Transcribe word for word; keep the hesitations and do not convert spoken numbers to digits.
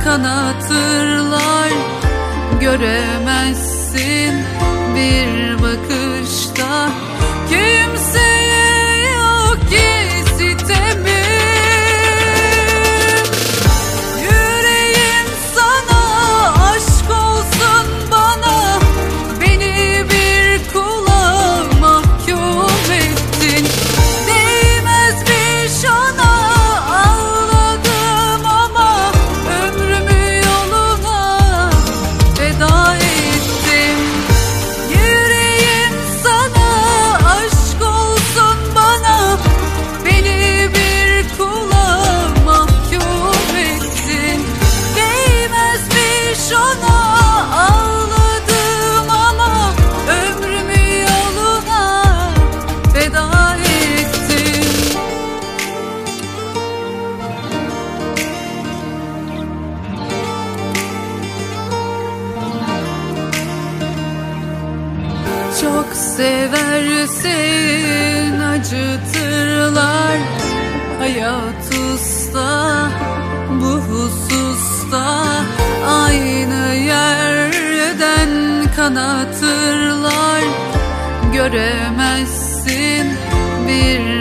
kanatırlar. Göremezsin bir bakışta, kimseye yok ki sitemim. Yüreğim sana aşk olsun bana, beni bir kula mahkum ettin. Değmezmiş ona ağladım ama ömrümü yoluna feda ettim. Yüreğim sana aşk olsun bana, beni bir kula mahkum ettin. Değmezmiş ona ağladım ama ömrümü yoluna feda ettim. Çok seversin acıtırlar. Hayat usta bu hususta, aynı yerden kanatırlar. Göremezsin bir